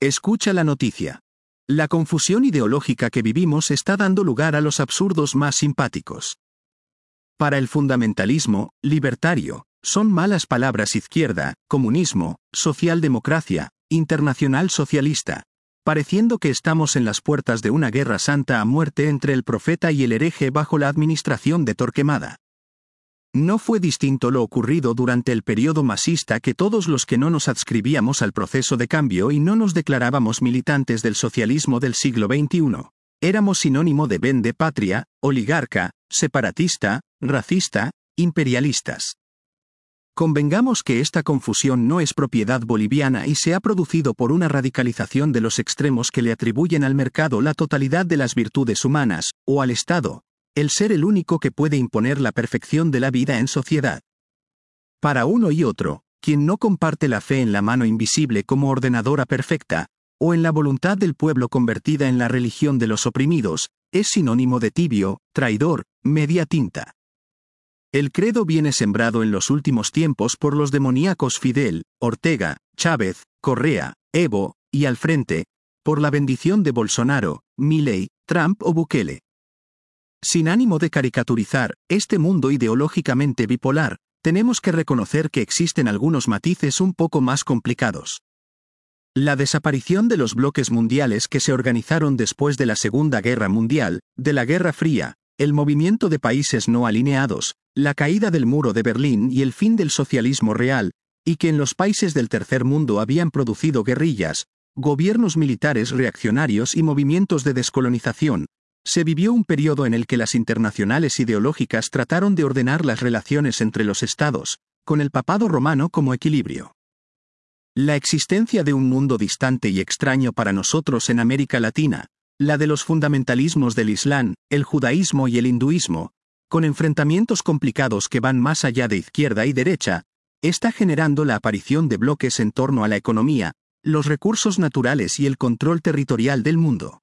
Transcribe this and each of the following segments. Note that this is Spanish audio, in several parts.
Escucha la noticia. La confusión ideológica que vivimos está dando lugar a los absurdos más simpáticos. Para el fundamentalismo, libertario, son malas palabras izquierda, comunismo, socialdemocracia, internacional socialista, pareciendo que estamos en las puertas de una guerra santa a muerte entre el profeta y el hereje bajo la administración de Torquemada. No fue distinto lo ocurrido durante el periodo masista, que todos los que no nos adscribíamos al proceso de cambio y no nos declarábamos militantes del socialismo del siglo XXI, éramos sinónimo de vende patria, oligarca, separatista, racista, imperialistas. Convengamos que esta confusión no es propiedad boliviana y se ha producido por una radicalización de los extremos que le atribuyen al mercado la totalidad de las virtudes humanas, o al Estado, el ser el único que puede imponer la perfección de la vida en sociedad. Para uno y otro, quien no comparte la fe en la mano invisible como ordenadora perfecta, o en la voluntad del pueblo convertida en la religión de los oprimidos, es sinónimo de tibio, traidor, media tinta. El credo viene sembrado en los últimos tiempos por los demoníacos Fidel, Ortega, Chávez, Correa, Evo, y al frente, por la bendición de Bolsonaro, Milei, Trump o Bukele. Sin ánimo de caricaturizar este mundo ideológicamente bipolar, tenemos que reconocer que existen algunos matices un poco más complicados. La desaparición de los bloques mundiales que se organizaron después de la Segunda Guerra Mundial, de la Guerra Fría, el movimiento de países no alineados, la caída del muro de Berlín y el fin del socialismo real, y que en los países del tercer mundo habían producido guerrillas, gobiernos militares reaccionarios y movimientos de descolonización, se vivió un periodo en el que las internacionales ideológicas trataron de ordenar las relaciones entre los estados, con el papado romano como equilibrio. La existencia de un mundo distante y extraño para nosotros en América Latina, la de los fundamentalismos del Islam, el judaísmo y el hinduismo, con enfrentamientos complicados que van más allá de izquierda y derecha, está generando la aparición de bloques en torno a la economía, los recursos naturales y el control territorial del mundo.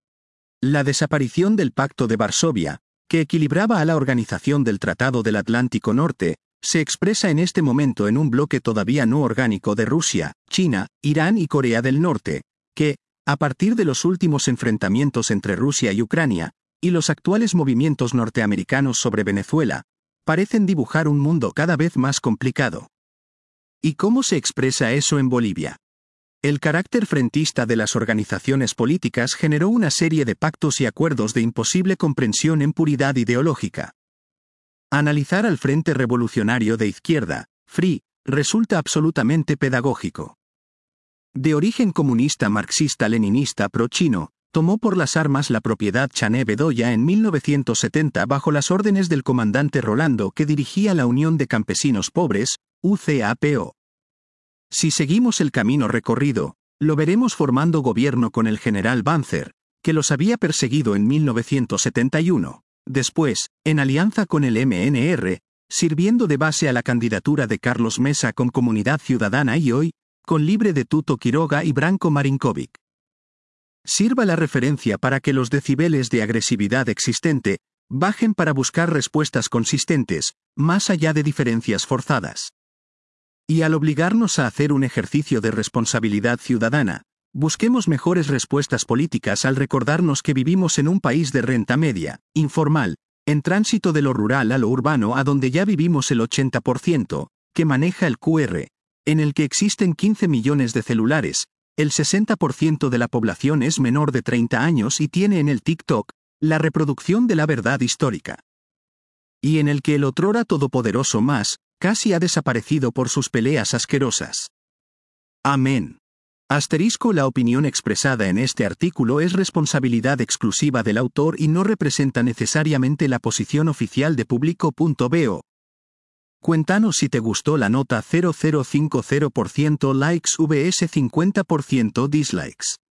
La desaparición del Pacto de Varsovia, que equilibraba a la organización del Tratado del Atlántico Norte, se expresa en este momento en un bloque todavía no orgánico de Rusia, China, Irán y Corea del Norte, que, a partir de los últimos enfrentamientos entre Rusia y Ucrania, y los actuales movimientos norteamericanos sobre Venezuela, parecen dibujar un mundo cada vez más complicado. ¿Y cómo se expresa eso en Bolivia? El carácter frentista de las organizaciones políticas generó una serie de pactos y acuerdos de imposible comprensión en puridad ideológica. Analizar al Frente Revolucionario de Izquierda, FRI, resulta absolutamente pedagógico. De origen comunista marxista-leninista pro-chino, tomó por las armas la propiedad Chané Bedoya en 1970 bajo las órdenes del comandante Rolando, que dirigía la Unión de Campesinos Pobres, UCAPO. Si seguimos el camino recorrido, lo veremos formando gobierno con el general Banzer, que los había perseguido en 1971, después, en alianza con el MNR, sirviendo de base a la candidatura de Carlos Mesa con Comunidad Ciudadana y hoy, con Libre de Tuto Quiroga y Branko Marinkovic. Sirva la referencia para que los decibeles de agresividad existente bajen para buscar respuestas consistentes, más allá de diferencias forzadas. Y al obligarnos a hacer un ejercicio de responsabilidad ciudadana, busquemos mejores respuestas políticas al recordarnos que vivimos en un país de renta media, informal, en tránsito de lo rural a lo urbano, a donde ya vivimos el 80%, que maneja el QR, en el que existen 15 millones de celulares, el 60% de la población es menor de 30 años y tiene en el TikTok la reproducción de la verdad histórica. Y en el que el otrora todopoderoso MAS casi ha desaparecido por sus peleas asquerosas. Amén. La opinión expresada en este artículo es responsabilidad exclusiva del autor y no representa necesariamente la posición oficial de Público.bo. Cuéntanos si te gustó la nota. 0050% likes vs 50% dislikes.